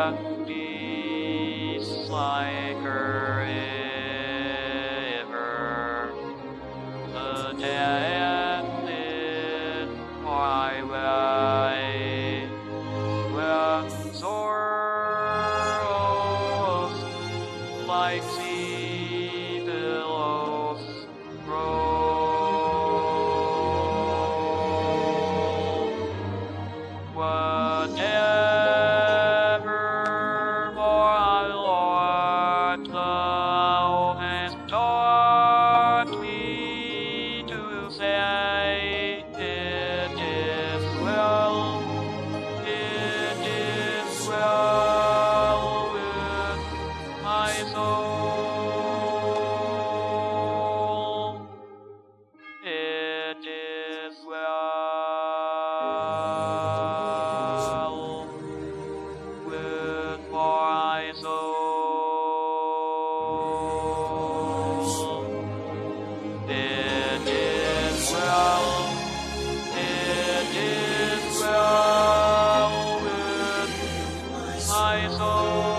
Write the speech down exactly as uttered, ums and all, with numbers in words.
at peace like a river. The dead in my way, where sorrows like sea billows roll. Whatever more our Lord thou hast taught me to say, it is well, it is well with my soul. It is well with my soul. It is well, it is well with my soul.